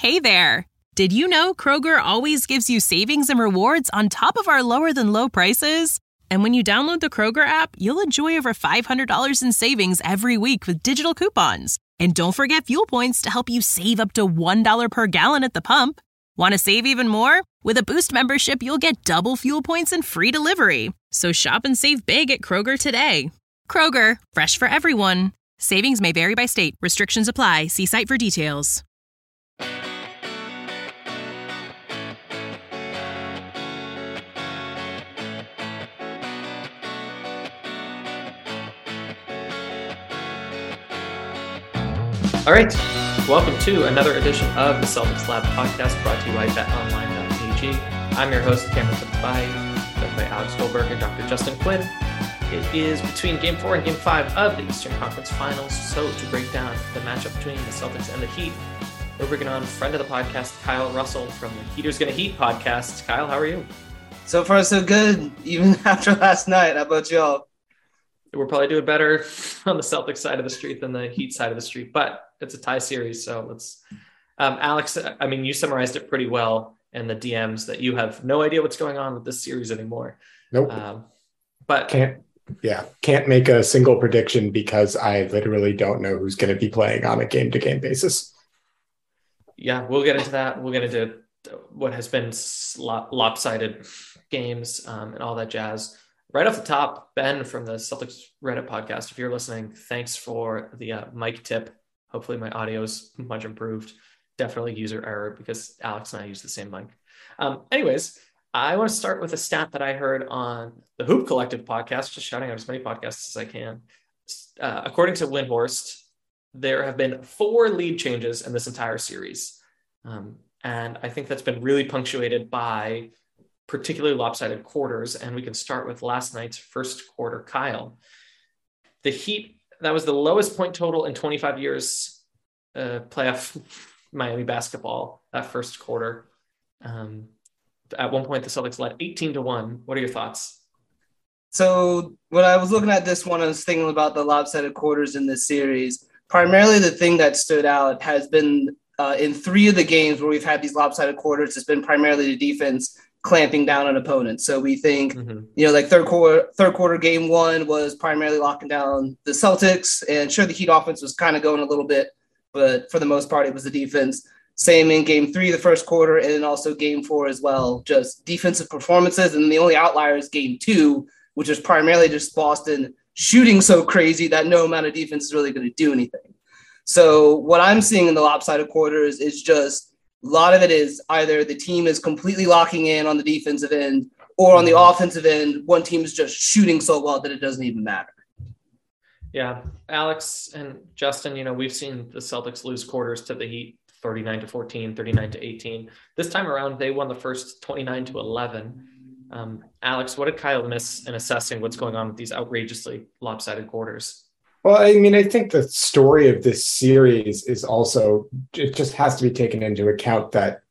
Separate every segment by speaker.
Speaker 1: Hey there! Did you know Kroger always gives you savings and rewards on top of our lower-than-low prices? And when you download the Kroger app, you'll enjoy over $500 in savings every week with digital coupons. And don't forget fuel points to help you save up to $1 per gallon at the pump. Want to save even more? With a Boost membership, you'll get double fuel points and free delivery. So shop and save big at Kroger today. Kroger, fresh for everyone. Savings may vary by state. Restrictions apply. See site for details.
Speaker 2: All right, welcome to another edition of the Celtics Lab podcast brought to you by betonline.ag. I'm your host, Cameron Fitzbai, joined by Alex Goldberg and Dr. Justin Quinn. It is between Game 4 and Game 5 of the Eastern Conference Finals. So to break down the matchup between the Celtics and the Heat, we're bringing on friend of the podcast, Kyle Russell from the Heaters Gonna Heat podcast. Kyle, how are you?
Speaker 3: So far, so good, even after last night. How about y'all?
Speaker 2: We're probably doing better on the Celtics side of the street than the Heat side of the street, but it's a tie series. So let's, Alex, I mean, you summarized it pretty well in the DMs that you have no idea what's going on with this series anymore.
Speaker 4: Nope.
Speaker 2: But
Speaker 4: can't make a single prediction because I literally don't know who's going to be playing on a game-to-game basis.
Speaker 2: Yeah, we'll get into that. We'll get into what has been lopsided games and all that jazz. Right off the top, Ben from the Celtics Reddit podcast, if you're listening, thanks for the mic tip. Hopefully my audio is much improved. Definitely user error because Alex and I use the same mic. Anyways, I want to start with a stat that I heard on the Hoop Collective podcast, just shouting out as many podcasts as I can. According to Windhorst, there have been 4 lead changes in this entire series. And I think that's been really punctuated by particularly lopsided quarters. And we can start with last night's first quarter. Kyle, the Heat, that was the lowest point total in 25 years playoff Miami basketball, that first quarter. At one point, the Celtics led 18-1. What are your thoughts?
Speaker 3: So when I was looking at this one, I was thinking about the lopsided quarters in this series. Primarily the thing that stood out has been in 3 of the games where we've had these lopsided quarters, it's been primarily the defense clamping down on opponents. So we think, like third quarter game 1 was primarily locking down the Celtics, and sure, the Heat offense was kind of going a little bit, but for the most part, it was the defense. Same in game 3, the first quarter, and then also game 4 as well, just defensive performances. And the only outlier is game 2, which is primarily just Boston shooting so crazy that no amount of defense is really going to do anything. So what I'm seeing in the lopsided quarters is just a lot of it is either the team is completely locking in on the defensive end, or on the offensive end, one team is just shooting so well that it doesn't even matter.
Speaker 2: Yeah, Alex and Justin, we've seen the Celtics lose quarters to the Heat 39-14, 39-18. This time around, they won the first 29-11. Alex, what did Kyle miss in assessing what's going on with these outrageously lopsided quarters?
Speaker 4: Well, I mean, I think the story of this series is also, it just has to be taken into account that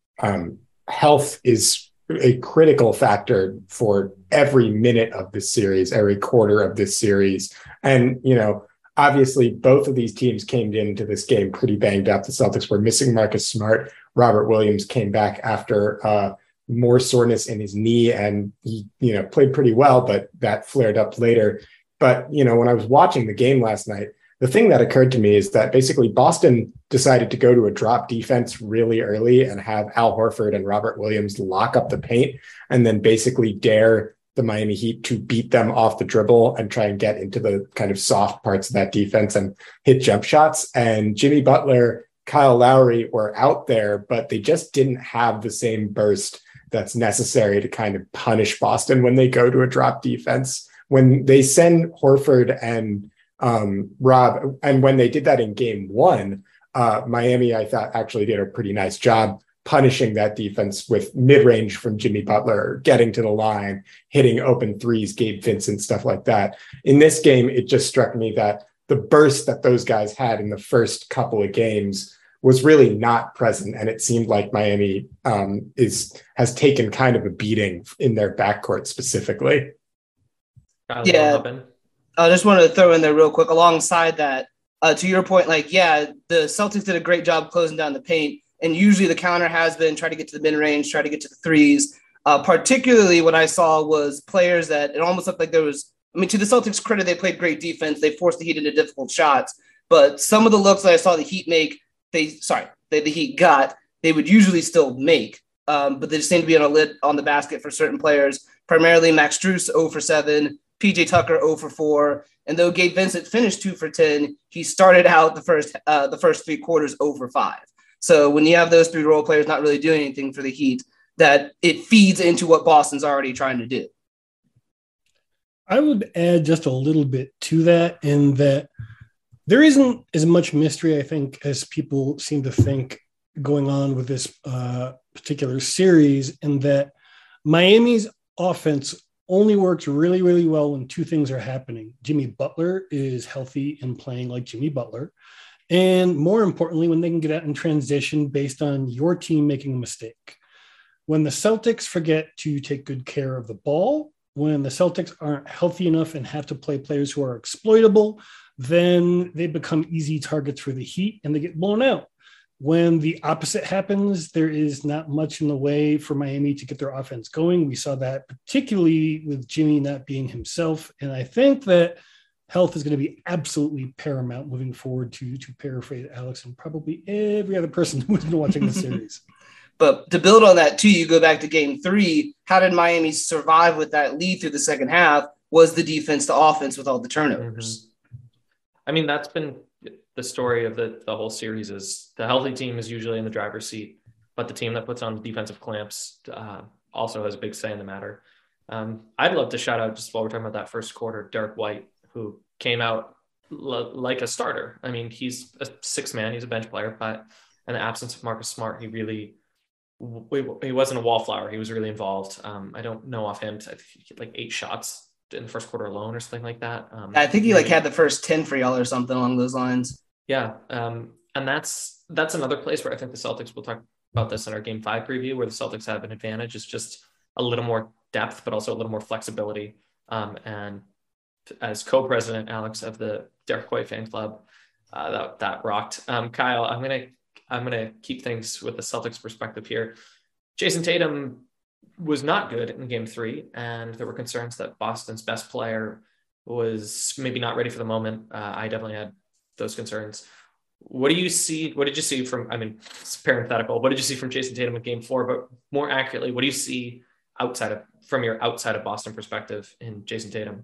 Speaker 4: health is a critical factor for every minute of this series, every quarter of this series. And, obviously both of these teams came into this game pretty banged up. The Celtics were missing Marcus Smart. Robert Williams came back after more soreness in his knee, and he, played pretty well, but that flared up later. But, when I was watching the game last night, the thing that occurred to me is that basically Boston decided to go to a drop defense really early and have Al Horford and Robert Williams lock up the paint and then basically dare the Miami Heat to beat them off the dribble and try and get into the kind of soft parts of that defense and hit jump shots. And Jimmy Butler, Kyle Lowry were out there, but they just didn't have the same burst that's necessary to kind of punish Boston when they go to a drop defense. When they send Horford and Rob, and when they did that in game 1, Miami, I thought, actually did a pretty nice job punishing that defense with mid-range from Jimmy Butler, getting to the line, hitting open threes, Gabe Vincent, stuff like that. In this game, it just struck me that the burst that those guys had in the first couple of games was really not present. And it seemed like Miami has taken kind of a beating in their backcourt specifically.
Speaker 3: Yeah, I just wanted to throw in there real quick alongside that, to your point, the Celtics did a great job closing down the paint, And usually the counter has been try to get to the mid-range, try to get to the threes. Particularly what I saw was players that it almost looked like there was, to the Celtics' credit, they played great defense. They forced the Heat into difficult shots. But some of the looks that I saw the Heat make, the Heat got, they would usually still make. But they just seem to be on a lid on the basket for certain players, primarily Max Strus 0 for 7, PJ Tucker 0 for 4. And though Gabe Vincent finished 2 for 10, he started out the first 3 quarters 0 for 5. So when you have those 3 role players not really doing anything for the Heat, that it feeds into what Boston's already trying to do.
Speaker 5: I would add just a little bit to that, in that there isn't as much mystery, I think, as people seem to think going on with this particular series, in that Miami's offense only works really, really well when 2 things are happening. Jimmy Butler is healthy and playing like Jimmy Butler. And more importantly, when they can get out in transition based on your team making a mistake. When the Celtics forget to take good care of the ball, when the Celtics aren't healthy enough and have to play players who are exploitable, then they become easy targets for the Heat and they get blown out. When the opposite happens, there is not much in the way for Miami to get their offense going. We saw that particularly with Jimmy not being himself. And I think that health is going to be absolutely paramount moving forward, to paraphrase Alex and probably every other person who's been watching the series.
Speaker 3: But to build on that too, you go back to game 3. How did Miami survive with that lead through the second half? Was the defense to offense with all the turnovers.
Speaker 2: That's been the story of the whole series. Is the healthy team is usually in the driver's seat, but the team that puts on the defensive clamps also has a big say in the matter. I'd love to shout out, just while we're talking about that first quarter, Derek White, who came out like a starter. He's a 6th man, he's a bench player, but in the absence of Marcus Smart, he wasn't a wallflower. He was really involved. I don't know offhand. I think he hit like 8 shots in the first quarter alone or something like that.
Speaker 3: I think he had the first 10 for y'all or something along those lines.
Speaker 2: Yeah. And that's another place where I think the Celtics, will talk about this in our game 5 preview, where the Celtics have an advantage. Is just a little more depth, but also a little more flexibility. And as co-president, Alex, of the Derek White fan club, that rocked. Kyle, I'm going to keep things with the Celtics perspective here. Jason Tatum was not good in game 3, and there were concerns that Boston's best player was maybe not ready for the moment. I definitely had those concerns. What do you see? What did you see from, it's parenthetical. What did you see from Jason Tatum in game 4? But more accurately, what do you see from your outside of Boston perspective in Jason Tatum?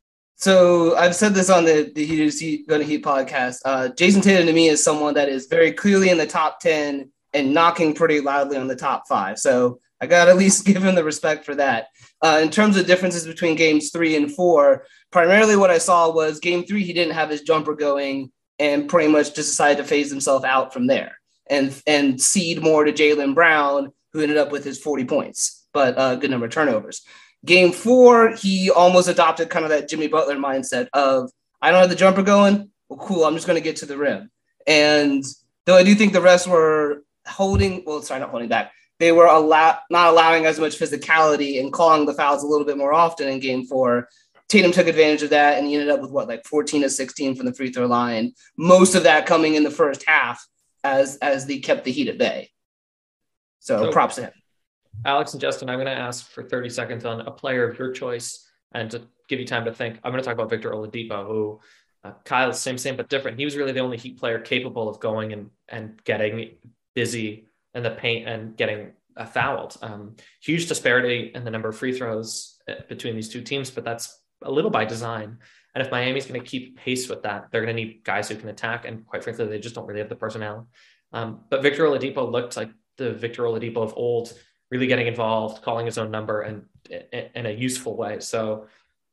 Speaker 3: So I've said this on the Heat Gonna Heat podcast. Jason Tatum to me is someone that is very clearly in the top 10 and knocking pretty loudly on the top 5. So I got to at least give him the respect for that. In terms of differences between games 3 and 4, primarily what I saw was game 3, he didn't have his jumper going and pretty much just decided to phase himself out from there and cede more to Jaylen Brown, who ended up with his 40 points, but a good number of turnovers. Game 4, he almost adopted kind of that Jimmy Butler mindset of, I don't have the jumper going. Well, cool. I'm just going to get to the rim. And though I do think the rest were not holding back. They were not allowing as much physicality and calling the fouls a little bit more often in game 4. Tatum took advantage of that, and he ended up with 14 of 16 from the free throw line. Most of that coming in the first half as they kept the Heat at bay. So props to him.
Speaker 2: Alex and Justin, I'm going to ask for 30 seconds on a player of your choice, and to give you time to think, I'm going to talk about Victor Oladipo, who Kyle, same, but different. He was really the only Heat player capable of going and getting busy in the paint and getting fouled. Huge disparity in the number of free throws between these two teams, but that's a little by design. And if Miami's going to keep pace with that, they're going to need guys who can attack. And quite frankly, they just don't really have the personnel. But Victor Oladipo looked like the Victor Oladipo of old, really getting involved, calling his own number, and in a useful way. So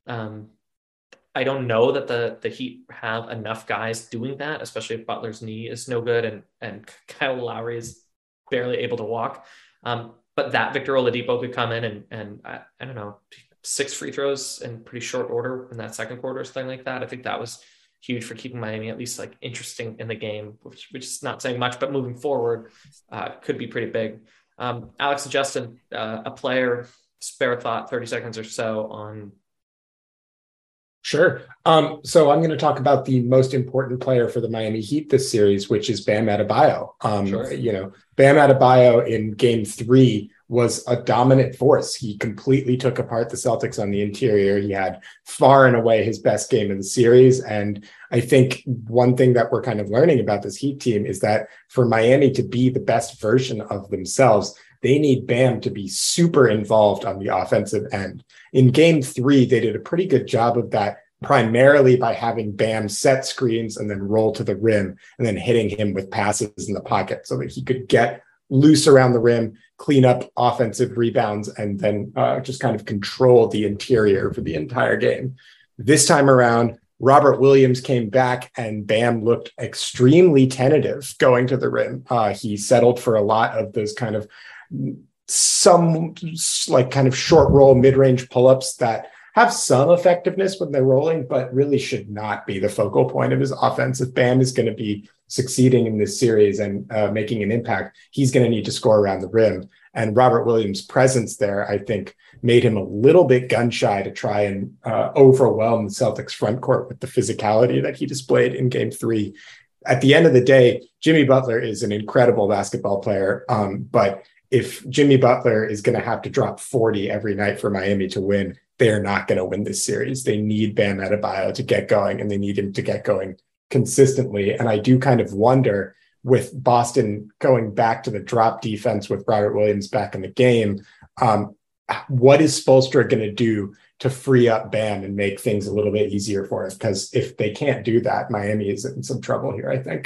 Speaker 2: I don't know that the Heat have enough guys doing that, especially if Butler's knee is no good and Kyle Lowry is barely able to walk. But that Victor Oladipo could come in and I don't know, 6 free throws in pretty short order in that second quarter or something like that. I think that was huge for keeping Miami at least interesting in the game, which is not saying much, but moving forward could be pretty big. Alex and Justin, a player, spare thought, 30 seconds or so on
Speaker 4: Sure. So I'm going to talk about the most important player for the Miami Heat this series, which is Bam Adebayo.
Speaker 2: Sure.
Speaker 4: Bam Adebayo in Game 3 was a dominant force. He completely took apart the Celtics on the interior. He had far and away his best game of the series. And I think one thing that we're kind of learning about this Heat team is that for Miami to be the best version of themselves, they need Bam to be super involved on the offensive end. In Game 3, they did a pretty good job of that, primarily by having Bam set screens and then roll to the rim and then hitting him with passes in the pocket so that he could get loose around the rim, clean up offensive rebounds, and then just kind of control the interior for the entire game. This time around, Robert Williams came back and Bam looked extremely tentative going to the rim. He settled for a lot of those kind of some like kind of short roll mid-range pull-ups that have some effectiveness when they're rolling, but really should not be the focal point of his offense. If Bam is going to be succeeding in this series and making an impact, he's going to need to score around the rim. And Robert Williams' presence there, I think, made him a little bit gun shy to try and overwhelm the Celtics front court with the physicality that he displayed in Game 3. At the end of the day, Jimmy Butler is an incredible basketball player, but if Jimmy Butler is going to have to drop 40 every night for Miami to win, they are not going to win this series. They need Bam Adebayo to get going, and they need him to get going consistently. And I do kind of wonder, with Boston going back to the drop defense with Robert Williams back in the game, what is Spoelstra going to do to free up Bam and make things a little bit easier for us? Because if they can't do that, Miami is in some trouble here, I think.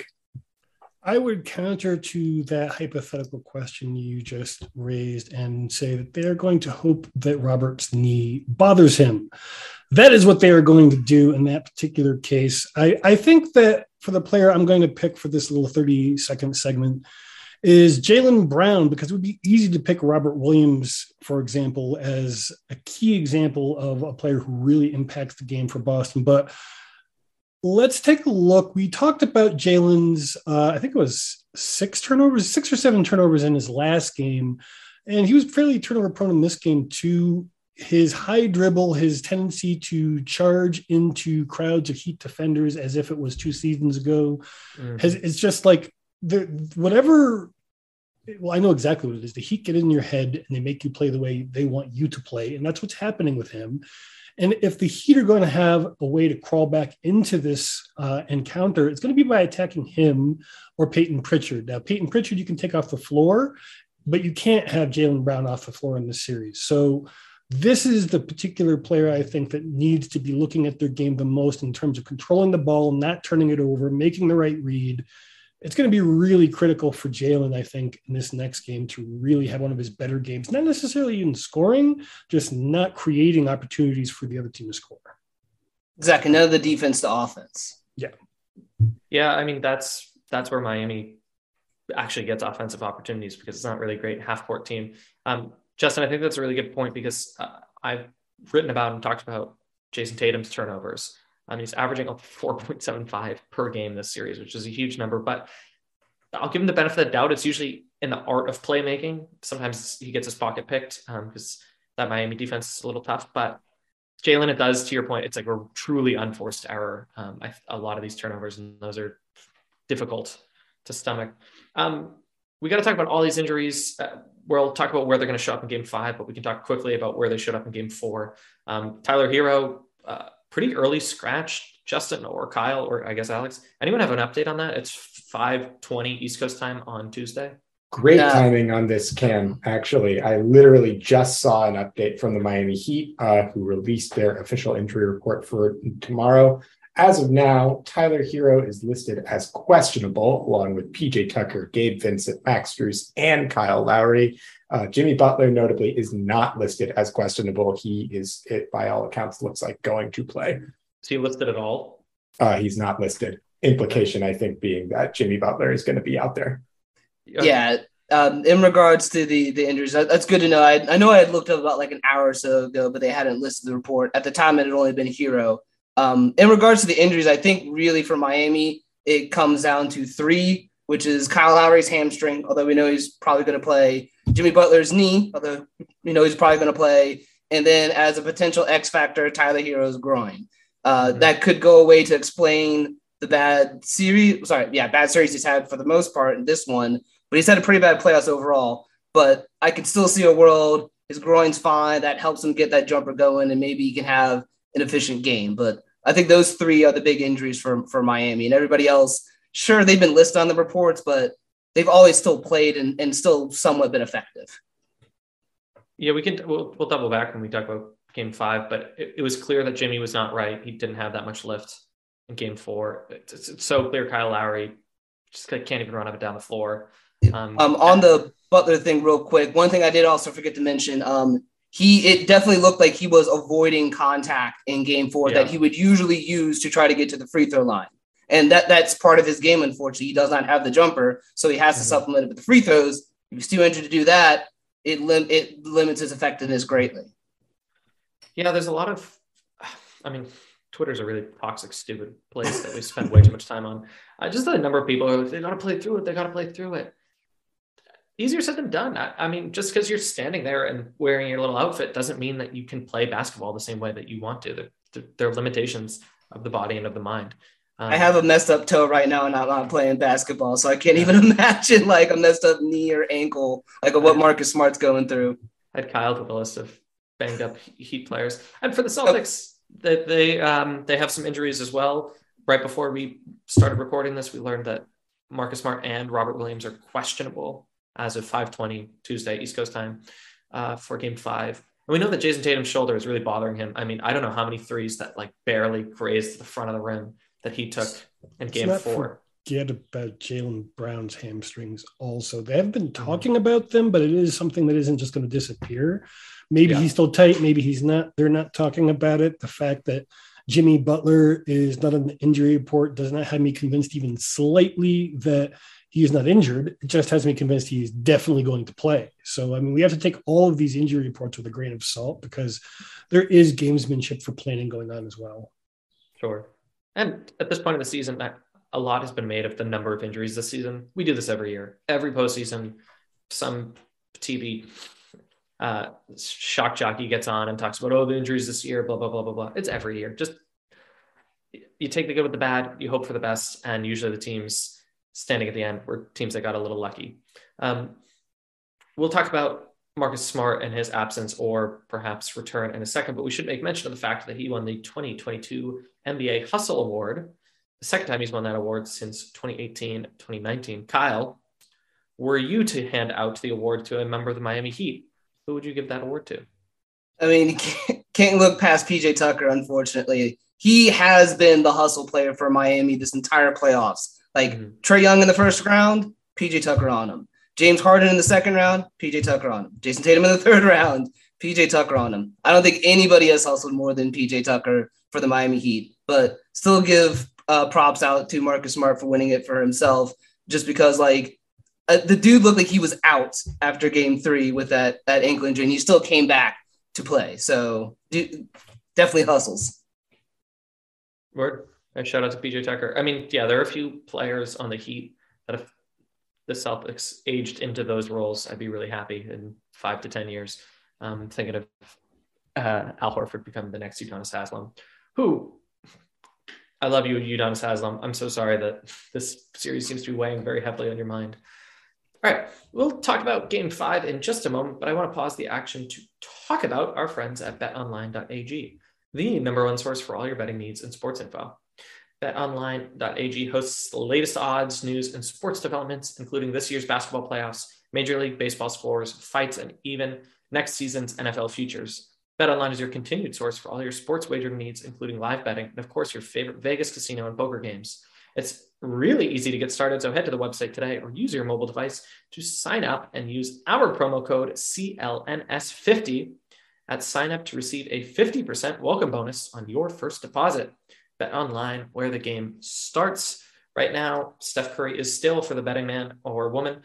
Speaker 5: I would counter to that hypothetical question you just raised and say that they're going to hope that Robert's knee bothers him. That is what they are going to do in that particular case. I think that for the player I'm going to pick for this little 30-second segment is Jaylen Brown, because it would be easy to pick Robert Williams, for example, as a key example of a player who really impacts the game for Boston. But let's take a look. We talked about Jaylen's, I think it was 6 or 7 turnovers in his last game. And he was fairly turnover prone in this game too. His high dribble, his tendency to charge into crowds of Heat defenders as if it was 2 seasons ago, it's just like whatever. Well, I know exactly what it is. The Heat get in your head and they make you play the way they want you to play. And that's what's happening with him. And if the Heat are going to have a way to crawl back into this encounter, it's going to be by attacking him or Peyton Pritchard. Now, Peyton Pritchard, you can take off the floor, but you can't have Jaylen Brown off the floor in this series. So this is the particular player I think that needs to be looking at their game the most in terms of controlling the ball, not turning it over, making the right read. It's going to be really critical for Jaylen, I think, in this next game to really have one of his better games, not necessarily in scoring, just not creating opportunities for the other team to score.
Speaker 3: Exactly. None of the defense to offense.
Speaker 5: Yeah.
Speaker 2: Yeah. I mean, that's where Miami actually gets offensive opportunities because it's not really a great half court team. Justin, I think that's a really good point because I've written about and talked about Jason Tatum's turnovers. He's averaging up 4.75 per game this series, which is a huge number, but I'll give him the benefit of the doubt. It's usually in the art of playmaking. Sometimes he gets his pocket picked because that Miami defense is a little tough, but Jaylen, it does, to your point, it's like a truly unforced error. A lot of these turnovers, and those are difficult to stomach. We got to talk about all these injuries. We'll talk about where they're going to show up in Game 5, but we can talk quickly about where they showed up in Game 4. Tyler Hero, pretty early scratched. Justin or Kyle, or I guess Alex, anyone have an update on that? It's 5:20 East Coast time on Tuesday.
Speaker 4: Great timing on this, Cam. Actually, I literally just saw an update from the Miami Heat, who released their official injury report for tomorrow. As of now, Tyler Hero is listed as questionable, along with PJ Tucker, Gabe Vincent, Max Strus, and Kyle Lowry. Jimmy Butler, notably, is not listed as questionable. He is, by all accounts, looks like going to play.
Speaker 2: Is he listed at all?
Speaker 4: He's not listed. Implication, I think, being that Jimmy Butler is going to be out there.
Speaker 3: Yeah. In regards to the injuries, that's good to know. I know I had looked up about like an hour or so ago, but they hadn't listed the report. At the time, it had only been Hero. In regards to the injuries, I think really for Miami, it comes down to 3, which is Kyle Lowry's hamstring, although we know he's probably going to play, Jimmy Butler's knee, although we know he's probably going to play, and then as a potential X factor, Tyler Hero's groin. That could go away to explain the bad series he's had for the most part in this one, but he's had a pretty bad playoffs overall. But I can still see a world, his groin's fine, that helps him get that jumper going, and maybe he can have an efficient game. But I think those three are the big injuries for Miami, and everybody else, sure, they've been listed on the reports, but they've always still played and still somewhat been effective.
Speaker 2: Yeah, we'll double back when we talk about game 5, but it was clear that Jimmy was not right. He didn't have that much lift in game 4. It's so clear Kyle Lowry just can't even run up and down the floor.
Speaker 3: On the Butler thing real quick, one thing I did also forget to mention, it definitely looked like he was avoiding contact in game 4 that he would usually use to try to get to the free throw line. And that's part of his game, unfortunately. He does not have the jumper, so he has to supplement it with the free throws. If he's too injured to do that, it limits his effectiveness greatly. Yeah,
Speaker 2: there's a lot of, Twitter's a really toxic, stupid place that we spend way too much time on. Just the number of people who, they got to play through it. Easier said than done. Just because you're standing there and wearing your little outfit doesn't mean that you can play basketball the same way that you want to. There are limitations of the body and of the mind.
Speaker 3: I have a messed up toe right now and I'm not playing basketball, so I can't even imagine like a messed up knee or ankle, like what Marcus Smart's going through.
Speaker 2: I had Kyle with a list of banged up Heat players. And for the Celtics, they have some injuries as well. Right before we started recording this, we learned that Marcus Smart and Robert Williams are questionable as of 5:20 Tuesday, East Coast time, for game 5. And we know that Jason Tatum's shoulder is really bothering him. I don't know how many threes that like barely grazed the front of the rim that he took in game 4.
Speaker 5: Forget about Jaylen Brown's hamstrings also. They have been talking about them, but it is something that isn't just going to disappear. Maybe he's still tight. Maybe he's not. They're not talking about it. The fact that Jimmy Butler is not on the injury report does not have me convinced even slightly that he is not injured. It just has me convinced he is definitely going to play. So, we have to take all of these injury reports with a grain of salt because there is gamesmanship for planning going on as well.
Speaker 2: Sure. And at this point in the season, a lot has been made of the number of injuries this season. We do this every year. Every postseason, some TV shock jockey gets on and talks about, the injuries this year, blah, blah, blah, blah, blah. It's every year. Just you take the good with the bad, you hope for the best, and usually the teams standing at the end were teams that got a little lucky. We'll talk about Marcus Smart and his absence or perhaps return in a second, but we should make mention of the fact that he won the 2022 NBA Hustle Award, the second time he's won that award since 2018-2019. Kyle, were you to hand out the award to a member of the Miami Heat, who would you give that award to?
Speaker 3: Can't look past PJ Tucker, unfortunately. He has been the hustle player for Miami this entire playoffs. Trae Young in the first round, PJ Tucker on him. James Harden in the second round, PJ Tucker on him. Jason Tatum in the third round, PJ Tucker on him. I don't think anybody has hustled more than PJ Tucker for the Miami Heat, but still give props out to Marcus Smart for winning it for himself, just because the dude looked like he was out after game 3 with that ankle injury, and he still came back to play. So definitely hustles.
Speaker 2: Word. Shout out to PJ Tucker. There are a few players on the Heat that if the Celtics aged into those roles, I'd be really happy in 5 to 10 years. Thinking of Al Horford becoming the next Udonis Haslem, who I love you, Udonis Haslem. I'm so sorry that this series seems to be weighing very heavily on your mind. All right, we'll talk about game 5 in just a moment, but I want to pause the action to talk about our friends at betonline.ag, the number one source for all your betting needs and sports info. BetOnline.ag hosts the latest odds, news, and sports developments, including this year's basketball playoffs, Major League Baseball scores, fights, and even next season's NFL futures. BetOnline is your continued source for all your sports wagering needs, including live betting, and of course, your favorite Vegas casino and poker games. It's really easy to get started, so head to the website today or use your mobile device to sign up and use our promo code CLNS50 at sign up to receive a 50% welcome bonus on your first deposit. BetOnline, where the game starts. Right now, Steph Curry is still, for the betting man or woman,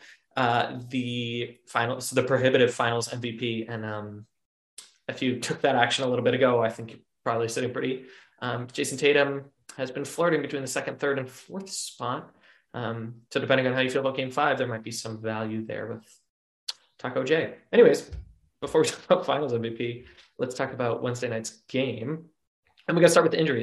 Speaker 2: the prohibitive finals MVP. And if you took that action a little bit ago, I think you're probably sitting pretty. Jason Tatum has been flirting between the second, third, and fourth spot. So depending on how you feel about game 5, there might be some value there with Taco J. Anyways, before we talk about finals MVP, let's talk about Wednesday night's game. And we got to start with the injuries.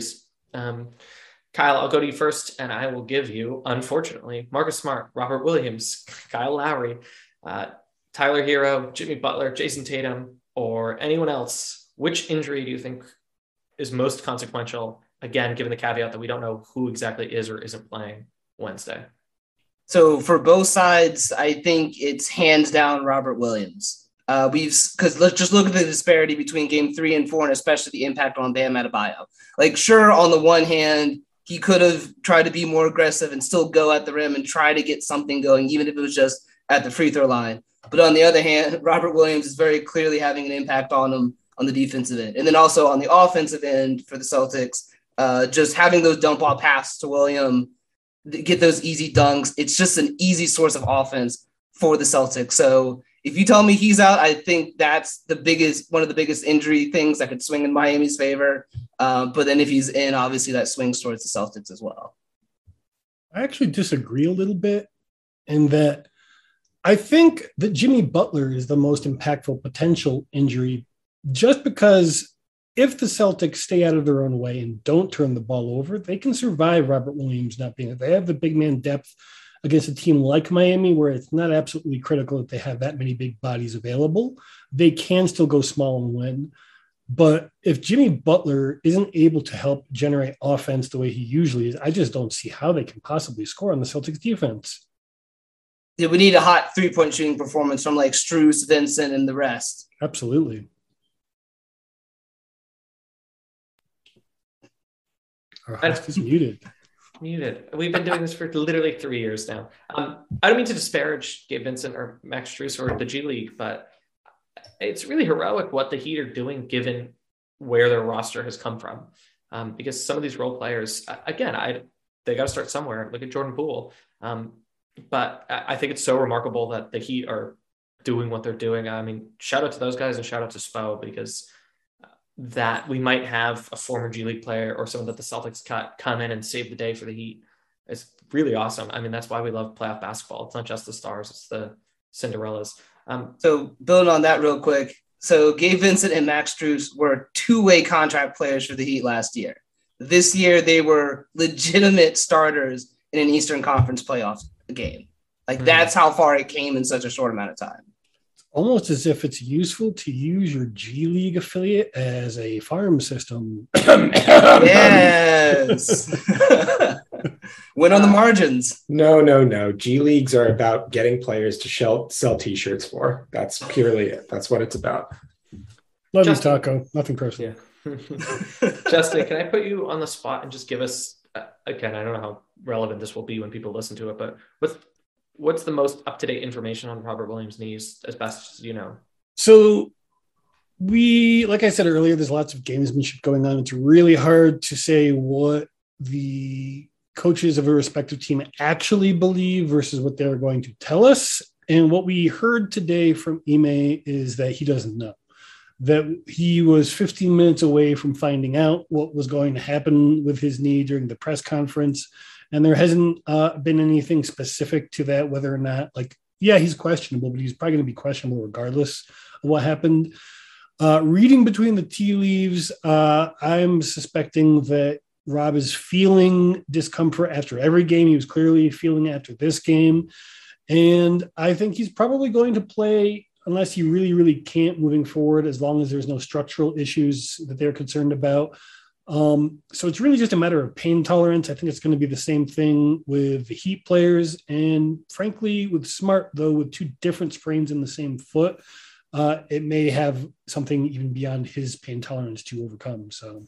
Speaker 2: Kyle, I'll go to you first, and I will give you, unfortunately, Marcus Smart, Robert Williams, Kyle Lowry, Tyler Hero, Jimmy Butler, Jason Tatum, or anyone else. Which injury do you think is most consequential? Again, given the caveat that we don't know who exactly is or isn't playing Wednesday.
Speaker 3: So for both sides, I think it's hands down Robert Williams. Because let's just look at the disparity between game 3 and 4, and especially the impact on Bam Adebayo. Like, sure, on the one hand, he could have tried to be more aggressive and still go at the rim and try to get something going, even if it was just at the free throw line. But on the other hand, Robert Williams is very clearly having an impact on him on the defensive end. And then also on the offensive end for the Celtics, just having those dump off passes to William, get those easy dunks. It's just an easy source of offense for the Celtics. So if you tell me he's out, I think that's one of the biggest injury things that could swing in Miami's favor. But then if he's in, obviously that swings towards the Celtics as well.
Speaker 5: I actually disagree a little bit in that I think that Jimmy Butler is the most impactful potential injury, just because if the Celtics stay out of their own way and don't turn the ball over, they can survive Robert Williams not being there. They have the big man depth against a team like Miami, where it's not absolutely critical that they have that many big bodies available. They can still go small and win. But if Jimmy Butler isn't able to help generate offense the way he usually is, I just don't see how they can possibly score on the Celtics defense.
Speaker 3: Yeah, we need a hot 3-point shooting performance from like Strus, Vincent, and the rest.
Speaker 5: Absolutely. Our host is muted.
Speaker 2: Muted. We've been doing this for literally 3 years now. I don't mean to disparage Gabe Vincent or Max Strus or the G League, but it's really heroic what the Heat are doing given where their roster has come from. Because some of these role players, again, they got to start somewhere. Look at Jordan Poole. But I think it's so remarkable that the Heat are doing what they're doing. I mean, shout out to those guys and shout out to Spo, because that we might have a former G League player or someone that the Celtics cut come in and save the day for the Heat. It's really awesome. I mean, that's why we love playoff basketball. It's not just the stars, it's the Cinderellas.
Speaker 3: So building on that real quick. So Gabe Vincent and Max Strus were two-way contract players for the Heat last year. This year, they were legitimate starters in an Eastern Conference playoff game. Like, that's how far it came in such a short amount of time.
Speaker 5: Almost as if it's useful to use your G League affiliate as a farm system.
Speaker 3: Yes. Win on the margins.
Speaker 4: No. G Leagues are about getting players to sell T-shirts for. That's purely it. That's what it's about.
Speaker 5: Love you, Taco. Nothing personal.
Speaker 2: Yeah. Justin, can I put you on the spot and just give us, again, I don't know how relevant this will be when people listen to it, but what's the most up-to-date information on Robert Williams' knees, as best as you know?
Speaker 5: So like I said earlier, there's lots of gamesmanship going on. It's really hard to say what the coaches of a respective team actually believe versus what they're going to tell us. And what we heard today from Ime is that he doesn't know, that he was 15 minutes away from finding out what was going to happen with his knee during the press conference. And there hasn't been anything specific to that, whether or not, he's questionable, but he's probably going to be questionable regardless of what happened. Reading between the tea leaves, I'm suspecting that Rob is feeling discomfort after every game. He was clearly feeling after this game. And I think he's probably going to play unless he really, really can't moving forward, as long as there's no structural issues that they're concerned about. So it's really just a matter of pain tolerance. I think it's going to be the same thing with the Heat players. And frankly, with Smart, though, with two different sprains in the same foot, it may have something even beyond his pain tolerance to overcome. So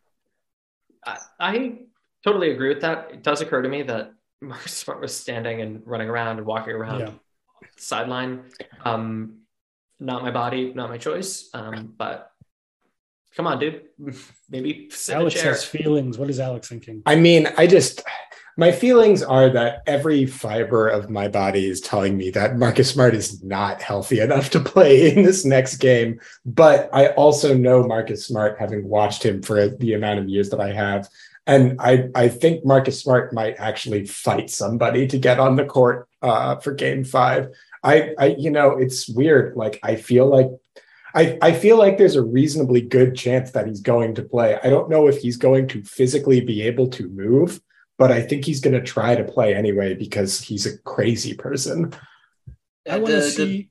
Speaker 2: I totally agree with that. It does occur to me that Marcus Smart was standing and running around and walking around sideline. Not my body, not my choice. But come on, dude. Maybe sit
Speaker 5: Alex
Speaker 2: in a chair.
Speaker 5: has feelings. What is Alex thinking?
Speaker 4: I mean, my feelings are that every fiber of my body is telling me that Marcus Smart is not healthy enough to play in this next game. But I also know Marcus Smart, having watched him for the amount of years that I have. And I think Marcus Smart might actually fight somebody to get on the court for game 5. It's weird. I feel like I feel like there's a reasonably good chance that he's going to play. I don't know if he's going to physically be able to move, but I think he's going to try to play anyway because he's a crazy person.
Speaker 5: I want to see.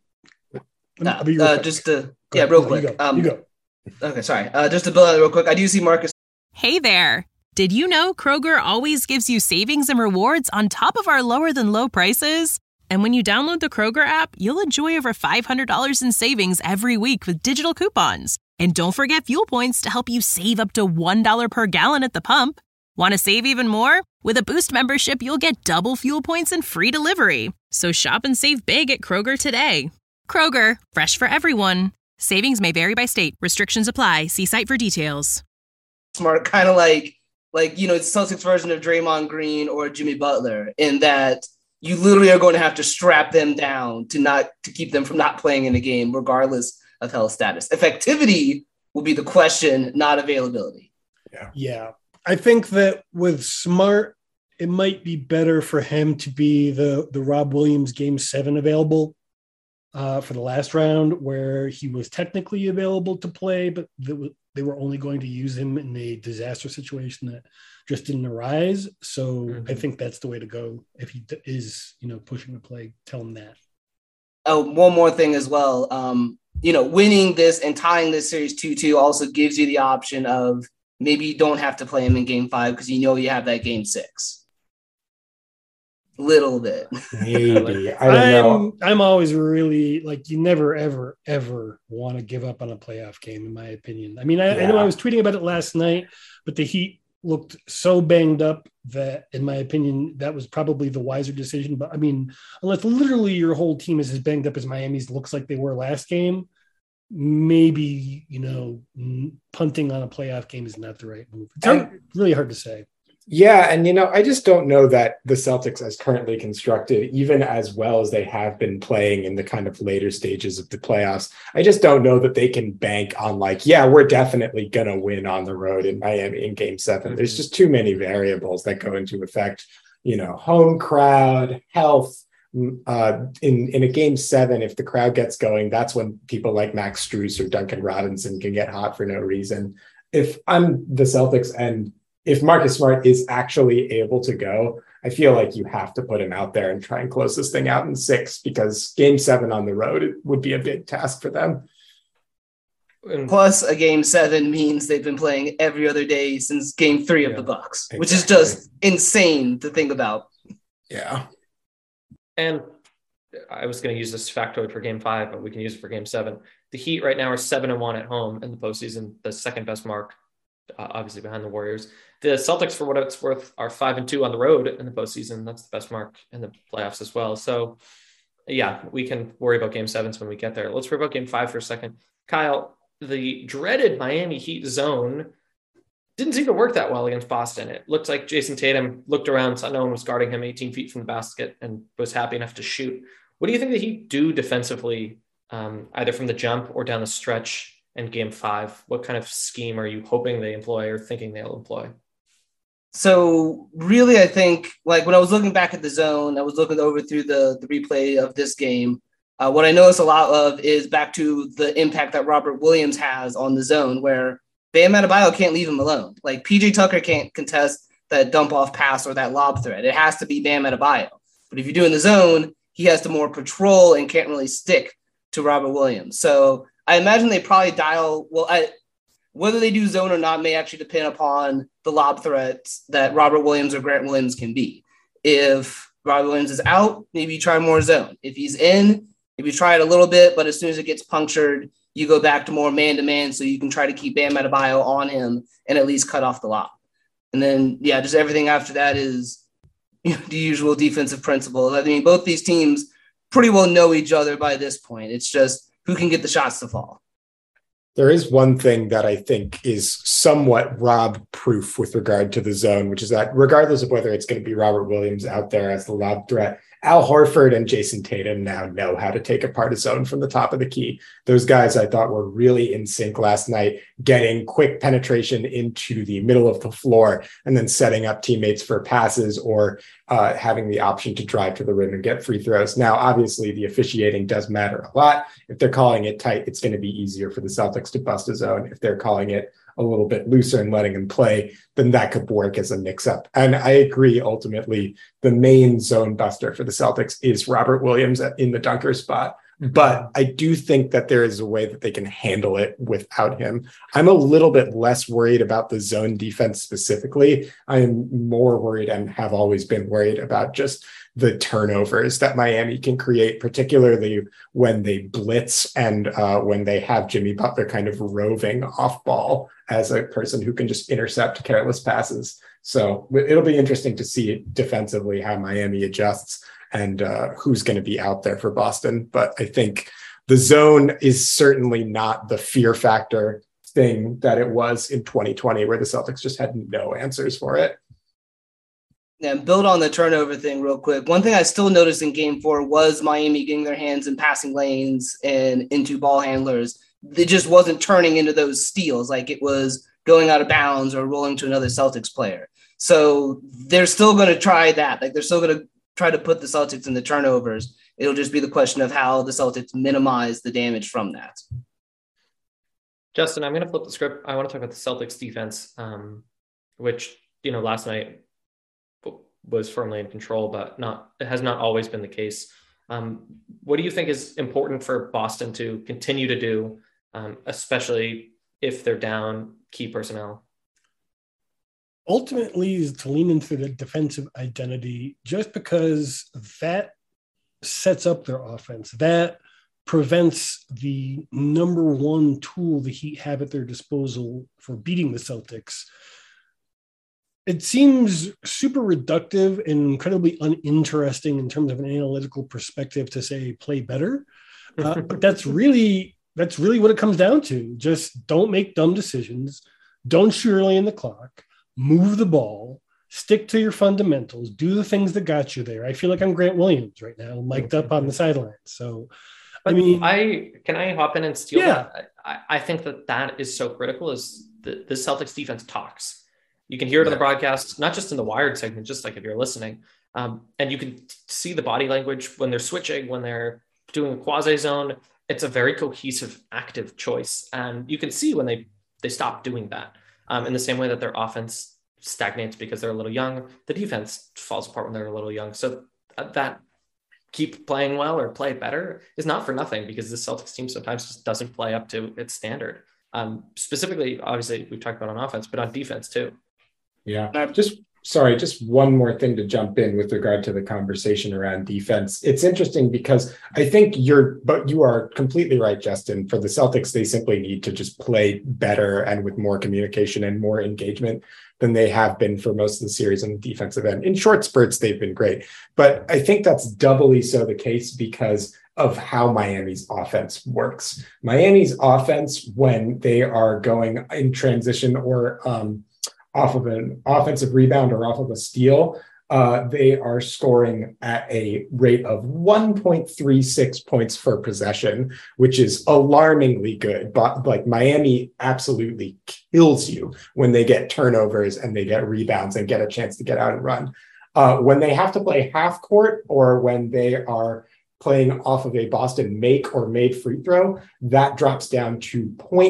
Speaker 3: Real quick.
Speaker 5: You go.
Speaker 3: Okay, sorry. Just to build on it real quick, I do see Marcus.
Speaker 1: Hey there. Did you know Kroger always gives you savings and rewards on top of our lower than low prices? And when you download the Kroger app, you'll enjoy over $500 in savings every week with digital coupons. And don't forget fuel points to help you save up to $1 per gallon at the pump. Want to save even more? With a Boost membership, you'll get double fuel points and free delivery. So shop and save big at Kroger today. Kroger, fresh for everyone. Savings may vary by state. Restrictions apply. See site for details.
Speaker 3: Smart, kind of like it's Celtics version of Draymond Green or Jimmy Butler, in that you literally are going to have to strap them down to keep them from not playing in a game, regardless of health status. Effectivity will be the question, not availability.
Speaker 5: Yeah. I think that with Smart, it might be better for him to be the Rob Williams Game 7 available for the last round, where he was technically available to play, but they were only going to use him in a disaster situation that just didn't arise. So I think that's the way to go. If he is, pushing to play, tell him that.
Speaker 3: Oh, one more thing as well. Winning this and tying this series 2-2 also gives you the option of maybe you don't have to play him in Game 5 because you have that Game 6. Little bit.
Speaker 4: Maybe. I don't know.
Speaker 5: I'm always really you never, ever, ever want to give up on a playoff game, in my opinion. I mean, I know I was tweeting about it last night, but the Heat looked so banged up that, in my opinion, that was probably the wiser decision. But I mean, unless literally your whole team is as banged up as Miami's looks like they were last game, maybe, punting on a playoff game is not the right move. It's really hard to say.
Speaker 4: Yeah, and I just don't know that the Celtics, as currently constructed, even as well as they have been playing in the kind of later stages of the playoffs, I just don't know that they can bank on we're definitely going to win on the road in Miami in Game 7. Mm-hmm. There's just too many variables that go into effect, home crowd, health. In a Game 7, if the crowd gets going, that's when people like Max Strus or Duncan Robinson can get hot for no reason. If I'm the Celtics and if Marcus Smart is actually able to go, I feel like you have to put him out there and try and close this thing out in 6, because Game 7 on the road, it would be a big task for them.
Speaker 3: Plus, a Game 7 means they've been playing every other day since Game 3 of the Bucks, which is just insane to think about.
Speaker 4: Yeah.
Speaker 2: And I was going to use this factoid for Game 5, but we can use it for Game 7. The Heat right now are 7-1 at home in the postseason, the second best mark, obviously behind the Warriors. The Celtics, for what it's worth, are 5-2 on the road in the postseason. That's the best mark in the playoffs as well. So, yeah, we can worry about Game 7s when we get there. Let's worry about Game 5 for a second. Kyle, the dreaded Miami Heat zone didn't seem to work that well against Boston. It looked like Jason Tatum looked around, saw no one was guarding him 18 feet from the basket, and was happy enough to shoot. What do you think the Heat do defensively, either from the jump or down the stretch in Game 5? What kind of scheme are you hoping they employ or thinking they'll employ?
Speaker 3: So really, I think when I was looking back at the zone, I was looking over through the replay of this game. What I noticed a lot of is back to the impact that Robert Williams has on the zone, where Bam Adebayo can't leave him alone. PJ Tucker can't contest that dump off pass or that lob threat. It has to be Bam Adebayo. But if you're doing the zone, he has to more patrol and can't really stick to Robert Williams. So I imagine they probably whether they do zone or not may actually depend upon the lob threats that Robert Williams or Grant Williams can be. If Robert Williams is out, maybe you try more zone. If he's in, maybe try it a little bit, but as soon as it gets punctured, you go back to more man-to-man so you can try to keep Bam Adebayo on him and at least cut off the lob. And then, just everything after that is the usual defensive principles. I mean, both these teams pretty well know each other by this point. It's just who can get the shots to fall.
Speaker 4: There is one thing that I think is somewhat Rob-proof with regard to the zone, which is that regardless of whether it's going to be Robert Williams out there as the lob threat, Al Horford and Jason Tatum now know how to take apart a zone from the top of the key. Those guys I thought were really in sync last night, getting quick penetration into the middle of the floor and then setting up teammates for passes or having the option to drive to the rim and get free throws. Now, obviously, the officiating does matter a lot. If they're calling it tight, it's going to be easier for the Celtics to bust a zone. If they're calling it a little bit looser and letting him play, then that could work as a mix-up. And I agree, ultimately, the main zone buster for the Celtics is Robert Williams in the dunker spot. But I do think that there is a way that they can handle it without him. I'm a little bit less worried about the zone defense specifically. I'm more worried and have always been worried about just the turnovers that Miami can create, particularly when they blitz and when they have Jimmy Butler kind of roving off ball as a person who can just intercept careless passes. So it'll be interesting to see defensively how Miami adjusts and who's going to be out there for Boston. But I think the zone is certainly not the fear factor thing that it was in 2020, where the Celtics just had no answers for it.
Speaker 3: Yeah, build on the turnover thing real quick. One thing I still noticed in Game 4 was Miami getting their hands in passing lanes and into ball handlers. It just wasn't turning into those steals. Like it was going out of bounds or rolling to another Celtics player. So they're still going to try that. Like they're still going to try to put the Celtics in the turnovers. It'll just be the question of how the Celtics minimize the damage from that.
Speaker 2: Justin, I'm going to flip the script. I want to talk about the Celtics defense, which, last night was firmly in control, but it has not always been the case. What do you think is important for Boston to continue to do, especially if they're down key personnel?
Speaker 5: Ultimately is to lean into the defensive identity, just because that sets up their offense. That prevents the number one tool the Heat have at their disposal for beating the Celtics. It seems super reductive and incredibly uninteresting in terms of an analytical perspective to say play better. But that's really what it comes down to. Just don't make dumb decisions. Don't shoot early in the clock. Move the ball. Stick to your fundamentals. Do the things that got you there. I feel like I'm Grant Williams right now, mic'd up on the sidelines. So,
Speaker 2: can I hop in and steal that? I think that is so critical. Is the Celtics defense talks. You can hear it on the broadcast, not just in the Wired segment, just like if you're listening. And you can see the body language when they're switching, when they're doing a quasi zone. It's a very cohesive, active choice. And you can see when they stop doing that. In the same way that their offense stagnates because they're a little young, the defense falls apart when they're a little young. So that keep playing well or play better is not for nothing, because the Celtics team sometimes just doesn't play up to its standard. Specifically, obviously, we've talked about on offense, but on defense too.
Speaker 4: Yeah, just one more thing to jump in with regard to the conversation around defense. It's interesting because I think you are completely right, Justin. For the Celtics, they simply need to just play better and with more communication and more engagement than they have been for most of the series on the defensive end. In short spurts, they've been great. But I think that's doubly so the case because of how Miami's offense works. Miami's offense, when they are going in transition or off of an offensive rebound or off of a steal, they are scoring at a rate of 1.36 points per possession, which is alarmingly good. But like Miami absolutely kills you when they get turnovers and they get rebounds and get a chance to get out and run. When they have to play half court or when they are playing off of a Boston make or made free throw, that drops down to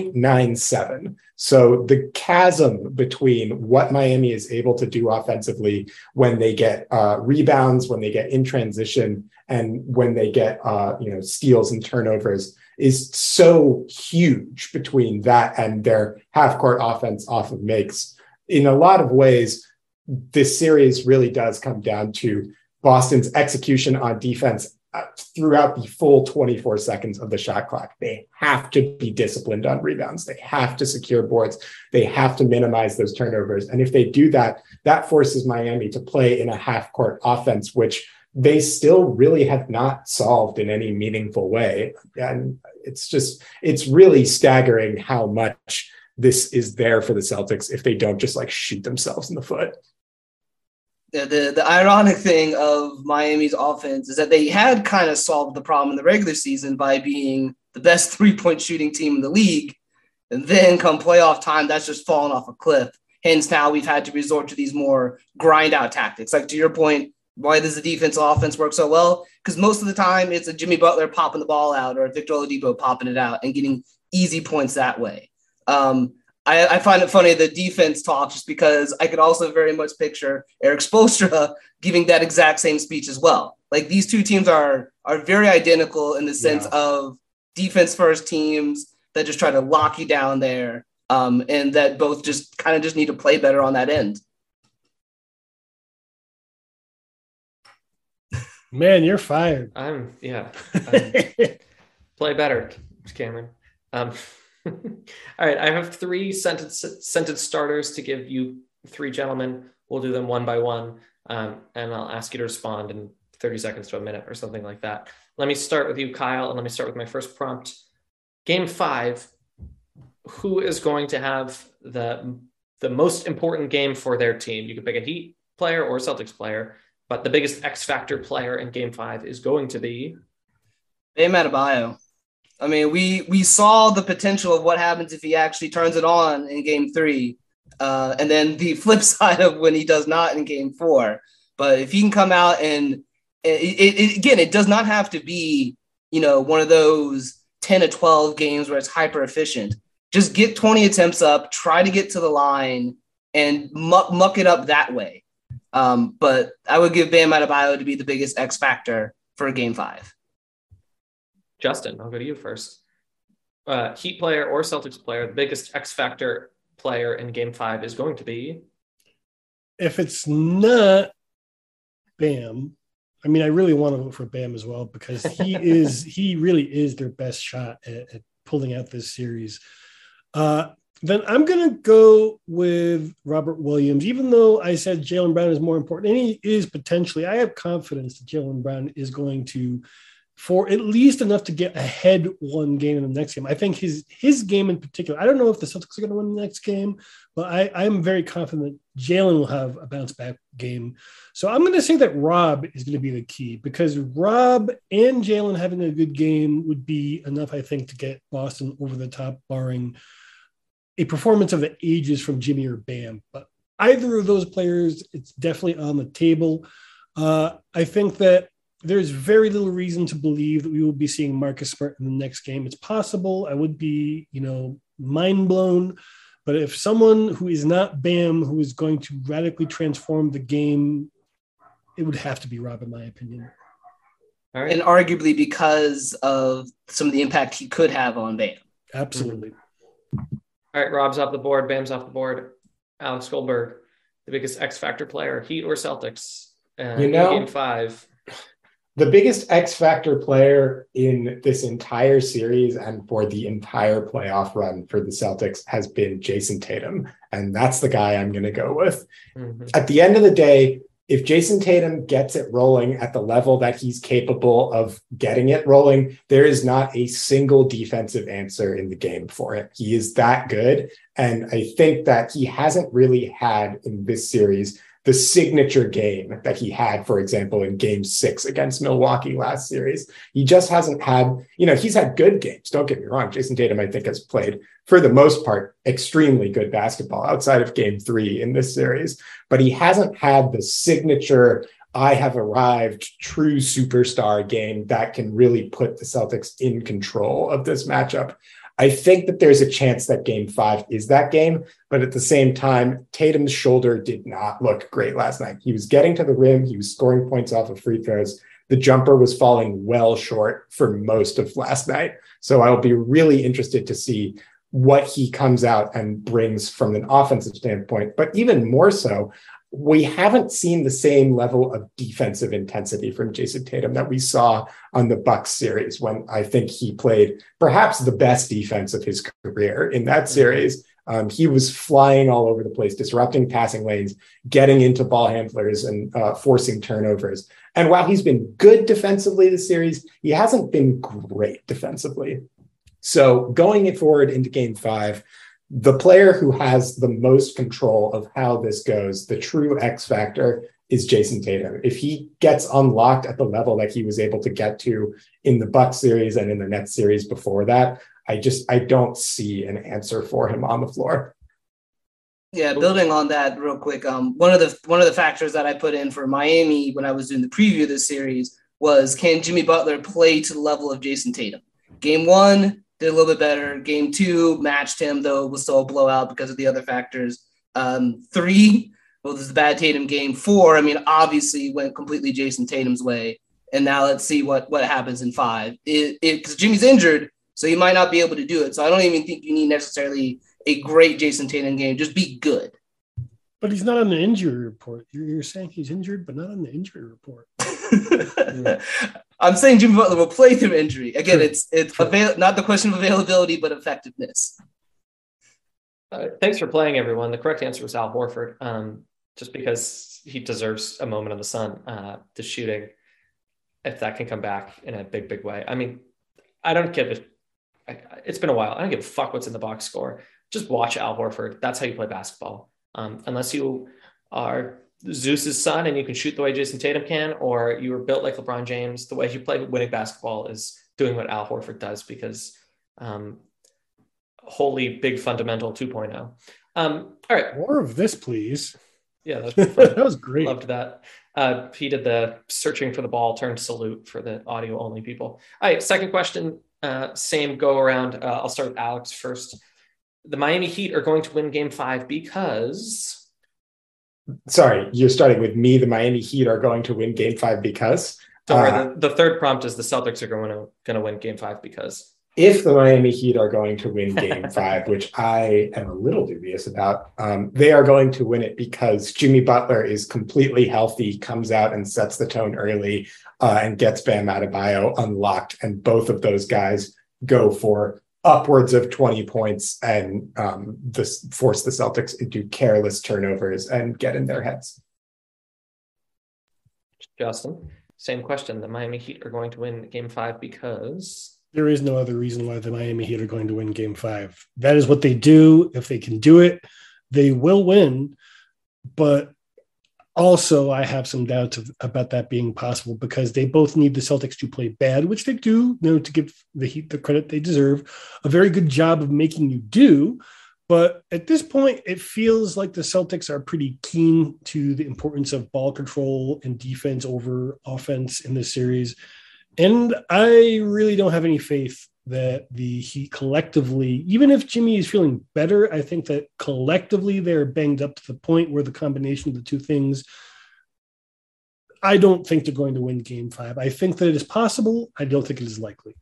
Speaker 4: 0.97. So the chasm between what Miami is able to do offensively when they get rebounds, when they get in transition, and when they get steals and turnovers is so huge between that and their half-court offense off of makes. In a lot of ways, this series really does come down to Boston's execution on defense throughout the full 24 seconds of the shot clock. They have to be disciplined on rebounds. They have to secure boards. They have to minimize those turnovers. And if they do that, that forces Miami to play in a half-court offense, which they still really have not solved in any meaningful way. And it's really staggering how much this is there for the Celtics if they don't just like shoot themselves in the foot.
Speaker 3: The ironic thing of Miami's offense is that they had kind of solved the problem in the regular season by being the best 3-point shooting team in the league. And then come playoff time, that's just fallen off a cliff. Hence, now we've had to resort to these more grind out tactics. Like to your point, why does the defensive offense work so well? Because most of the time it's a Jimmy Butler popping the ball out or a Victor Oladipo popping it out and getting easy points that way. I find it funny the defense talk just because I could also very much picture Eric Spoelstra giving that exact same speech as well. Like these two teams are very identical in the sense of defense first teams that just try to lock you down there, and that both just kind of just need to play better on that end.
Speaker 5: Man, you're fired.
Speaker 2: Play better, Cameron. All right, I have 3 sentence starters to give you 3 gentlemen. We'll do them one by one, and I'll ask you to respond in 30 seconds to a minute or something like that. Let me start with you, Kyle, and let me start with my first prompt. Game 5, who is going to have the most important game for their team? You can pick a Heat player or a Celtics player, but the biggest X factor player in Game 5 is going to be
Speaker 3: Bam Adebayo. I mean, we saw the potential of what happens if he actually turns it on in Game 3, and then the flip side of when he does not in Game 4. But if he can come out and it does not have to be, one of those 10 to 12 games where it's hyper efficient. Just get 20 attempts up, try to get to the line, and muck it up that way. But I would give Bam Adebayo to be the biggest X factor for Game 5.
Speaker 2: Justin, I'll go to you first. Heat player or Celtics player, the biggest X factor player in Game 5 is going to be?
Speaker 5: If it's not Bam, I mean, I really want to vote for Bam as well because he really is their best shot at pulling out this series. Then I'm going to go with Robert Williams, even though I said Jaylen Brown is more important, and he is potentially. I have confidence that Jaylen Brown is going to, for at least enough to get ahead one game in the next game. I think his game in particular, I don't know if the Celtics are going to win the next game, but I'm very confident Jaylen will have a bounce back game. So I'm going to say that Rob is going to be the key because Rob and Jaylen having a good game would be enough, I think, to get Boston over the top, barring a performance of the ages from Jimmy or Bam. But either of those players, it's definitely on the table. I think that there's very little reason to believe that we will be seeing Marcus Smart in the next game. It's possible. I would be, mind blown. But if someone who is not Bam, who is going to radically transform the game, it would have to be Rob, in my opinion.
Speaker 3: All right. And arguably because of some of the impact he could have on Bam.
Speaker 5: Absolutely.
Speaker 2: All right, Rob's off the board. Bam's off the board. Alex Goldberg, the biggest X factor player, Heat or Celtics? In Game 5.
Speaker 4: The biggest X factor player in this entire series and for the entire playoff run for the Celtics has been Jason Tatum. And that's the guy I'm going to go with. Mm-hmm. At the end of the day, if Jason Tatum gets it rolling at the level that he's capable of getting it rolling, there is not a single defensive answer in the game for it. He is that good. And I think that he hasn't really had in this series the signature game that he had, for example, in Game 6 against Milwaukee last series. He just hasn't had, he's had good games. Don't get me wrong. Jason Tatum, I think, has played, for the most part, extremely good basketball outside of Game 3 in this series. But he hasn't had the signature, I have arrived, true superstar game that can really put the Celtics in control of this matchup. I think that there's a chance that Game 5 is that game, but at the same time, Tatum's shoulder did not look great last night. He was getting to the rim. He was scoring points off of free throws. The jumper was falling well short for most of last night. So I'll be really interested to see what he comes out and brings from an offensive standpoint. But even more so, we haven't seen the same level of defensive intensity from Jason Tatum that we saw on the Bucks series when I think he played perhaps the best defense of his career in that series. He was flying all over the place, disrupting passing lanes, getting into ball handlers and forcing turnovers. And while he's been good defensively this series, he hasn't been great defensively. So going it forward into Game 5, the player who has the most control of how this goes, the true X factor, is Jason Tatum. If he gets unlocked at the level that he was able to get to in the Bucks series and in the Nets series before that, I don't see an answer for him on the floor.
Speaker 3: Yeah, building on that real quick, one of the factors that I put in for Miami when I was doing the preview of this series was, can Jimmy Butler play to the level of Jason Tatum? Game 1 did a little bit better. Game 2 matched him, though it was still a blowout because of the other factors. 3, well, this is the bad Tatum. Game 4, I mean, obviously went completely Jason Tatum's way. And now let's see what happens in 5. Because Jimmy's injured, so he might not be able to do it. So I don't even think you need necessarily a great Jason Tatum game. Just be good.
Speaker 5: But he's not on the injury report. You're saying he's injured, but not on the injury report.
Speaker 3: I'm saying Jimmy Butler will play through injury. Again, it's not the question of availability, but effectiveness.
Speaker 2: Thanks for playing, everyone. The correct answer was Al Horford, just because he deserves a moment in the sun. The shooting, if that can come back in a big, big way. I mean, it's been a while. I don't give a fuck what's in the box score. Just watch Al Horford. That's how you play basketball. Unless you are Zeus's son and you can shoot the way Jason Tatum can, or you were built like LeBron James, the way you play winning basketball is doing what Al Horford does, because holy big fundamental 2.0. All right.
Speaker 5: More of this, please.
Speaker 2: Yeah, that
Speaker 5: was great.
Speaker 2: Loved that. He did the searching for the ball turned salute for the audio only people. All right, second question. Same go around. I'll start with Alex first. The Miami Heat are going to win Game 5 because...
Speaker 4: Sorry, you're starting with me. The Miami Heat are going to win Game 5 because...
Speaker 2: Don't worry, the third prompt is the Celtics are going to win Game 5 because...
Speaker 4: If the Miami Heat are going to win Game 5, which I am a little dubious about, they are going to win it because Jimmy Butler is completely healthy, comes out and sets the tone early, and gets Bam Adebayo unlocked. And both of those guys go for upwards of 20 points and force the Celtics into careless turnovers and get in their heads.
Speaker 2: Justin, same question. The Miami Heat are going to win Game 5 because...
Speaker 5: There is no other reason why the Miami Heat are going to win Game 5. That is what they do. If they can do it, they will win. But also, I have some doubts about that being possible because they both need the Celtics to play bad, which they do, to give the Heat the credit they deserve. A very good job of making you do. But at this point, it feels like the Celtics are pretty keen to the importance of ball control and defense over offense in this series. And I really don't have any faith that the Heat collectively, even if Jimmy is feeling better, I think that collectively they're banged up to the point where the combination of the two things, I don't think they're going to win Game 5. I think that it is possible. I don't think it is likely.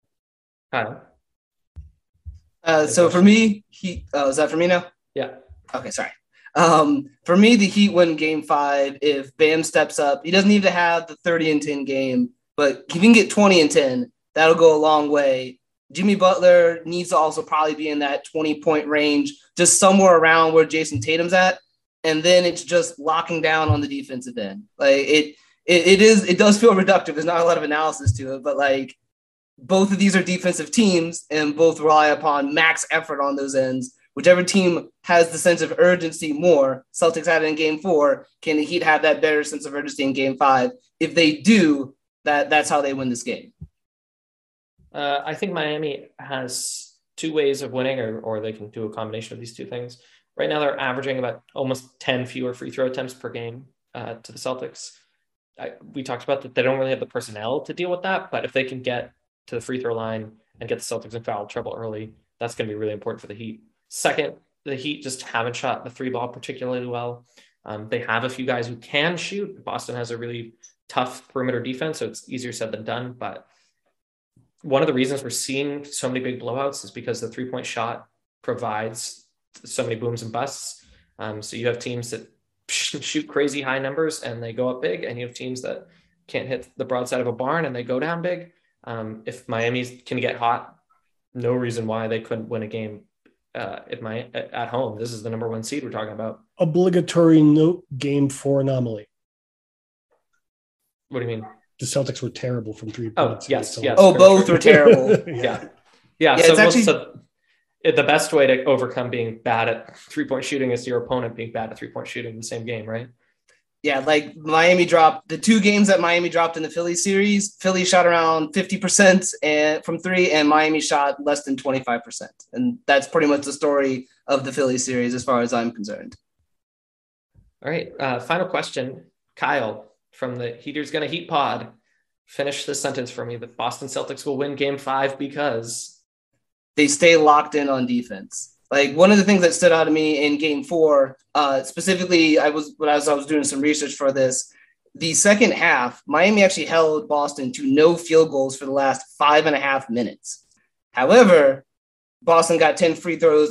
Speaker 3: So for me, is that for me now?
Speaker 2: Yeah.
Speaker 3: Okay, sorry. For me, the Heat win Game 5 if Bam steps up. He doesn't need to have the 30-10 game. But if you can get 20 and 10, that'll go a long way. Jimmy Butler needs to also probably be in that 20-point range, just somewhere around where Jason Tatum's at. And then it's just locking down on the defensive end. Like it does feel reductive. There's not a lot of analysis to it, but like both of these are defensive teams and both rely upon max effort on those ends. Whichever team has the sense of urgency more, Celtics had it in Game 4, can the Heat have that better sense of urgency in Game 5? If they do, that's how they win this game.
Speaker 2: I think Miami has two ways of winning, or they can do a combination of these two things. Right now, they're averaging about almost 10 fewer free throw attempts per game to the Celtics. We talked about that they don't really have the personnel to deal with that, but if they can get to the free throw line and get the Celtics in foul trouble early, that's going to be really important for the Heat. Second, the Heat just haven't shot the three ball particularly well. They have a few guys who can shoot. Boston has a really tough perimeter defense, so it's easier said than done. But one of the reasons we're seeing so many big blowouts is because the three-point shot provides so many booms and busts. So you have teams that shoot crazy high numbers and they go up big, and you have teams that can't hit the broadside of a barn and they go down big. If Miami can get hot, no reason why they couldn't win a game at home. This is the number 1 seed we're talking about.
Speaker 5: Obligatory note: Game 4 anomaly.
Speaker 2: What do you mean?
Speaker 5: The Celtics were terrible from 3
Speaker 2: points. Oh, yes.
Speaker 3: Both were terrible.
Speaker 2: Yeah. So the best way to overcome being bad at 3-point shooting is your opponent being bad at 3-point shooting in the same game, right?
Speaker 3: Yeah, like Miami dropped the 2 games that Miami dropped in the Philly series. Philly shot around 50% and from 3, and Miami shot less than 25%. And that's pretty much the story of the Philly series as far as I'm concerned.
Speaker 2: All right. Final question. Kyle from the Heaters Gonna Heat pod. Finish this sentence for me. The Boston Celtics will win game 5 because
Speaker 3: they stay locked in on defense. Like one of the things that stood out to me in game 4, specifically, I was doing some research for this, the second half, Miami actually held Boston to no field goals for the last 5.5 minutes. However, Boston got 10 free throws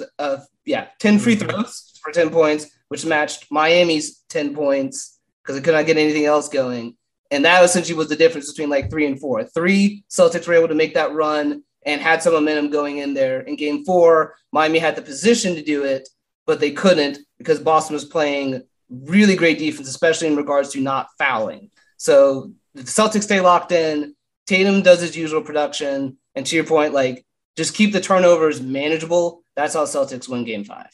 Speaker 3: for 10 points, which matched Miami's 10 points because it could not get anything else going. And that essentially was the difference between like 3 and 4. 3, Celtics were able to make that run and had some momentum going in there. In game 4, Miami had the position to do it, but they couldn't because Boston was playing really great defense, especially in regards to not fouling. So the Celtics stay locked in. Tatum does his usual production. And to your point, like just keep the turnovers manageable. That's how Celtics win game 5.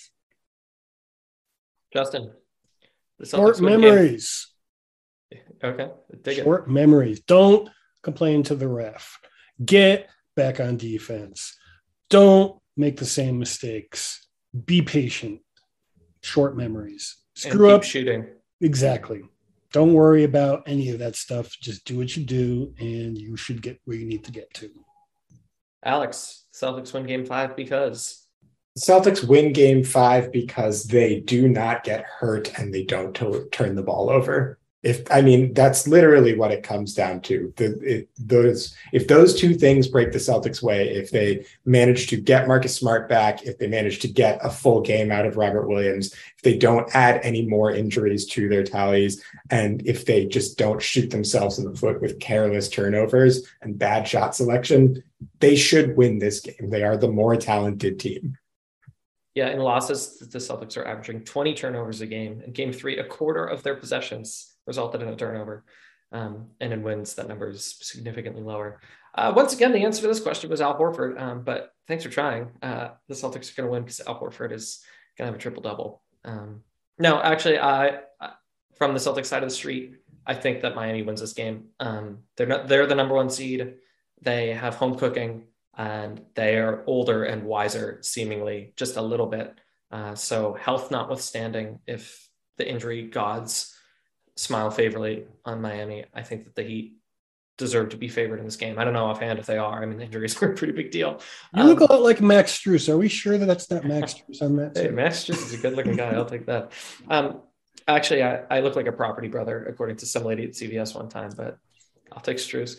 Speaker 2: Justin.
Speaker 5: Short memories.
Speaker 2: Okay.
Speaker 5: Short memories. Don't complain to the ref. Get back on defense. Don't make the same mistakes. Be patient. Short memories. Screw up
Speaker 2: shooting.
Speaker 5: Exactly. Don't worry about any of that stuff. Just do what you do, and you should get where you need to get to.
Speaker 2: Alex, Celtics win game 5 because
Speaker 4: Celtics win game 5 because they do not get hurt and they don't turn the ball over. That's literally what it comes down to. If those 2 things break the Celtics' way, if they manage to get Marcus Smart back, if they manage to get a full game out of Robert Williams, if they don't add any more injuries to their tallies, and if they just don't shoot themselves in the foot with careless turnovers and bad shot selection, they should win this game. They are the more talented team.
Speaker 2: Yeah, in losses, the Celtics are averaging 20 turnovers a game. In game 3, a quarter of their possessions resulted in a turnover. And in wins, that number is significantly lower. Once again, the answer to this question was Al Horford, but thanks for trying. The Celtics are going to win because Al Horford is going to have a triple-double. No, actually, from the Celtics side of the street, I think that Miami wins this game. They're the number 1 seed. They have home cooking, and they are older and wiser, seemingly, just a little bit. So health notwithstanding, if the injury gods smile favorably on Miami, I think that the Heat deserve to be favored in this game. I don't know offhand if they are. I mean, the injuries were a pretty big deal.
Speaker 5: You look a lot like Max Strus. Are we sure that that's not Max Strus on that?
Speaker 2: Hey, Max Strus is a good-looking guy. I'll take that. Actually, I look like a property brother, according to some lady at CVS one time, but I'll take Strus.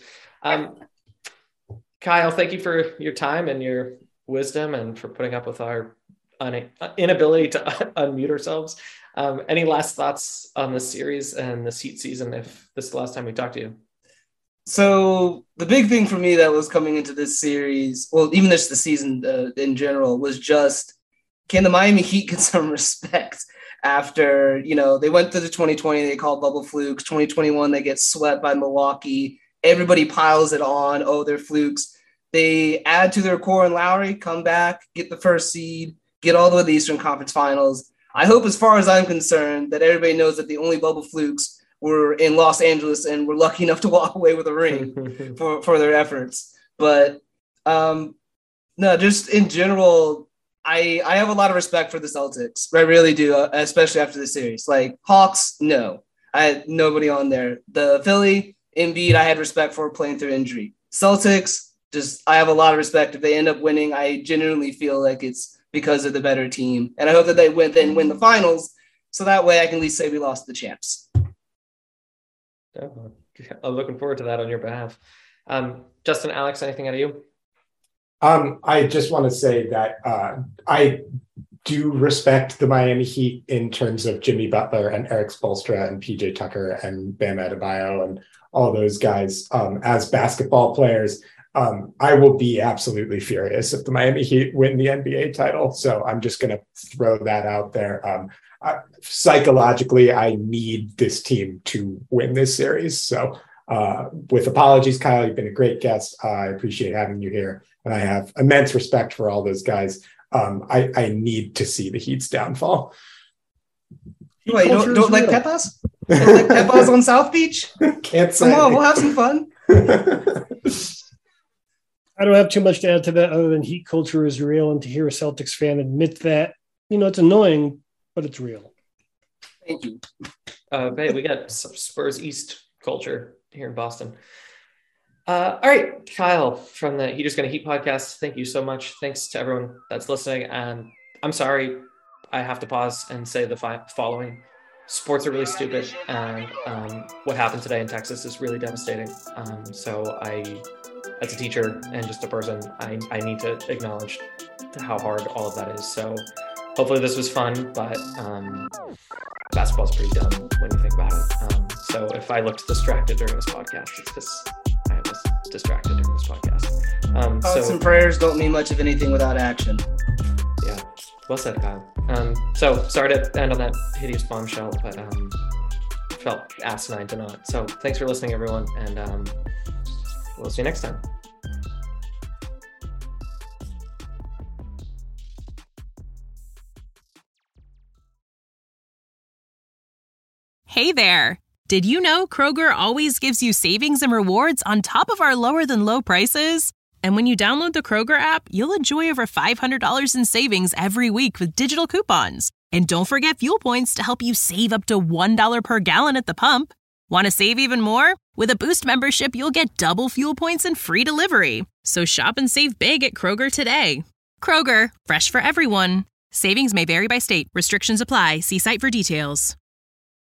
Speaker 2: Kyle, thank you for your time and your wisdom and for putting up with our inability to unmute ourselves. Any last thoughts on this series and this Heat season, if this is the last time we talk to you?
Speaker 3: So the big thing for me that was coming into this series, well, even just the season in general, was just, can the Miami Heat get some respect after, they went through the 2020, they called bubble flukes, 2021, they get swept by Milwaukee. Everybody piles it on. Oh, they're flukes. They add to their core and Lowry, come back, get the first seed, get all the way to the Eastern Conference Finals. I hope, as far as I'm concerned, that everybody knows that the only bubble flukes were in Los Angeles and were lucky enough to walk away with a ring for their efforts. But no, just in general, I have a lot of respect for the Celtics. I really do, especially after the series. Like Hawks, no. I had nobody on there. The Philly, Embiid, I had respect for playing through injury. Celtics, I have a lot of respect. If they end up winning, I genuinely feel like it's because of the better team. And I hope that they win the finals, so that way I can at least say we lost the champs.
Speaker 2: Definitely. I'm looking forward to that on your behalf. Justin, Alex, anything out of you?
Speaker 4: I just want to say that I do respect the Miami Heat in terms of Jimmy Butler and Eric Spoelstra and PJ Tucker and Bam Adebayo and all those guys as basketball players. I will be absolutely furious if the Miami Heat win the NBA title. So I'm just going to throw that out there. Psychologically, I need this team to win this series. So with apologies, Kyle, you've been a great guest. I appreciate having you here. And I have immense respect for all those guys. I need to see the Heat's downfall.
Speaker 3: What, you don't like Pepas? You don't like Pepas on South Beach?
Speaker 4: Can't say.
Speaker 3: Come on, we'll have some fun.
Speaker 5: I don't have too much to add to that other than heat culture is real, and to hear a Celtics fan admit that, it's annoying, but it's real.
Speaker 3: Thank you.
Speaker 2: Hey, we got some Spurs East culture here in Boston. All right, Kyle from the Heaters Gonna Heat podcast. Thank you so much. Thanks to everyone that's listening. And I'm sorry, I have to pause and say the following. Sports are really stupid, and what happened today in Texas is really devastating. So I, as a teacher and just a person, I need to acknowledge how hard all of that is. So hopefully this was fun, but basketball's pretty dumb when you think about it. So if I looked distracted during this podcast, it's because I was distracted during this podcast.
Speaker 3: Thoughts and prayers don't mean much of anything without action.
Speaker 2: Yeah, well said, Kyle. So sorry to end on that hideous bombshell, but felt asinine to not. So thanks for listening, everyone, and we'll see you next time.
Speaker 1: Hey there! Did you know Kroger always gives you savings and rewards on top of our lower than low prices? And when you download the Kroger app, you'll enjoy over $500 in savings every week with digital coupons. And don't forget fuel points to help you save up to $1 per gallon at the pump. Want to save even more? With a Boost membership, you'll get double fuel points and free delivery. So shop and save big at Kroger today. Kroger, fresh for everyone. Savings may vary by state. Restrictions apply. See site for details.